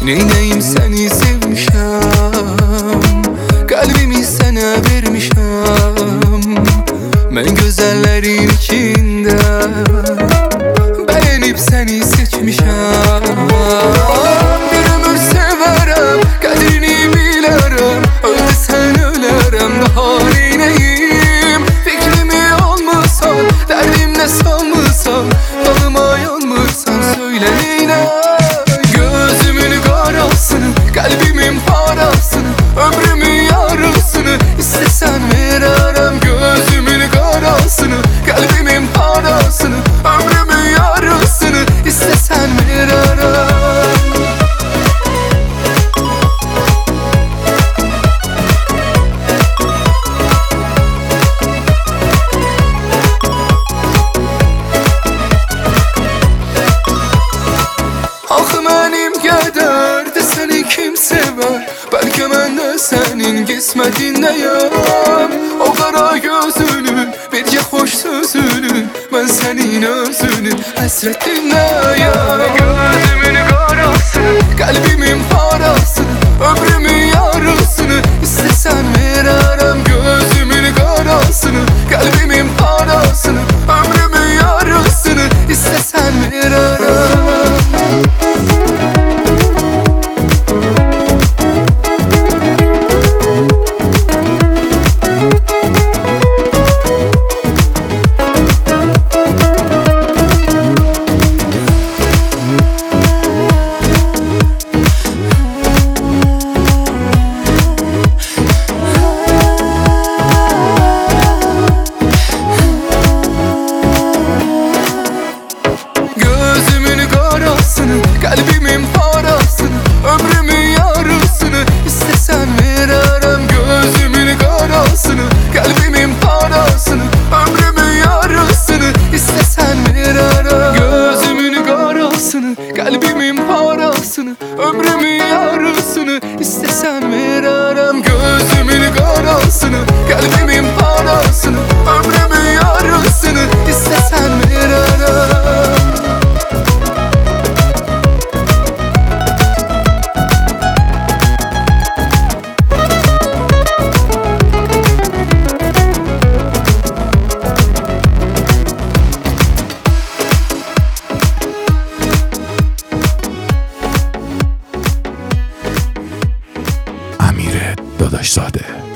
Neyneyim seni sevmişəm, kalbimi sənə vermişəm. Mən gözəllərin içində bəyənib səni seçmişəm. Bir ömür sevərəm, qədrini bilərəm. Ölsən ölərəm, daha neynəyim? Fikrimi olmursan, dərdimdə salmırsan, dalıma yanmırsan, söylə neynə? Gözümün qarasını, qəlbimin parasını, ömrümün yarısını istəsən verərəm. Gözümün qarasını, qəlbimin parasını, ömrümün yarısını istəsən verərəm. Axı mənim qədər də səni kim sevər? Bəlkə mən də sənin qismətindəyəm. O qara gözünün, bircə xoş sözünün, mən sənin özünün həsrətindəyəm. Gözümün qarasını, qəlbimin parasını, ömrümün yarısını istəsən verərəm. Gözümün qarasını, qəlbimin parasını, ömrümün yarısını istəsən verərəm. Kalbimin parasını, ömrümün yarısını istəsən verərəm. Gözümün qarasını, kalbimin parasını, ömrümün yarısını istəsən verərəm. Gözümün qarasını, kalbimin parasını, ömrümün yarısını istəsən verərəm. Gözümün qarasını, kalbimin parasını, ömrümün yarısını istəsən verərəm. امیر داداشزاده.